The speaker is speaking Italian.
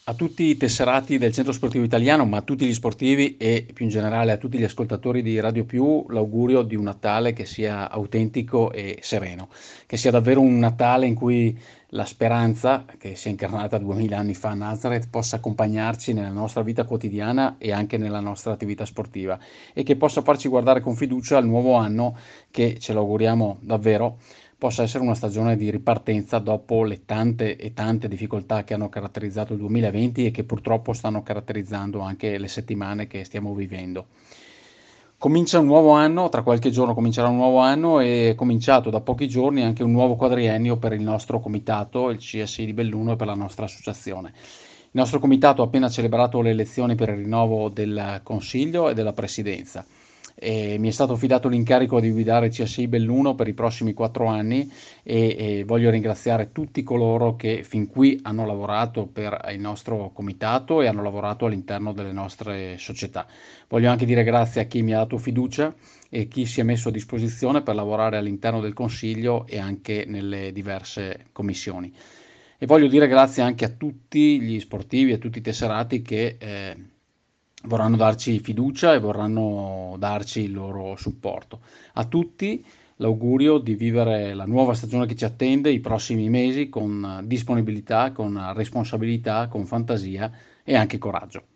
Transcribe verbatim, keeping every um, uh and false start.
A tutti i tesserati del Centro Sportivo Italiano, ma a tutti gli sportivi e più in generale a tutti gli ascoltatori di Radio Più, l'augurio di un Natale che sia autentico e sereno, che sia davvero un Natale in cui la speranza, che si è incarnata duemila anni fa a Nazareth, possa accompagnarci nella nostra vita quotidiana e anche nella nostra attività sportiva e che possa farci guardare con fiducia al nuovo anno che, ce lo auguriamo davvero, possa essere una stagione di ripartenza dopo le tante e tante difficoltà che hanno caratterizzato il duemilaventi e che purtroppo stanno caratterizzando anche le settimane che stiamo vivendo. Comincia un nuovo anno, tra qualche giorno comincerà un nuovo anno e è cominciato da pochi giorni anche un nuovo quadriennio per il nostro comitato, il C S I di Belluno e per la nostra associazione. Il nostro comitato ha appena celebrato le elezioni per il rinnovo del Consiglio e della Presidenza. E mi è stato affidato l'incarico di guidare il C S I Belluno per i prossimi quattro anni e, e voglio ringraziare tutti coloro che fin qui hanno lavorato per il nostro comitato e hanno lavorato all'interno delle nostre società. Voglio anche dire grazie a chi mi ha dato fiducia e chi si è messo a disposizione per lavorare all'interno del Consiglio e anche nelle diverse commissioni. E voglio dire grazie anche a tutti gli sportivi, a tutti i tesserati che eh, vorranno darci fiducia e vorranno darci il loro supporto. A tutti l'augurio di vivere la nuova stagione che ci attende i prossimi mesi con disponibilità, con responsabilità, con fantasia e anche coraggio.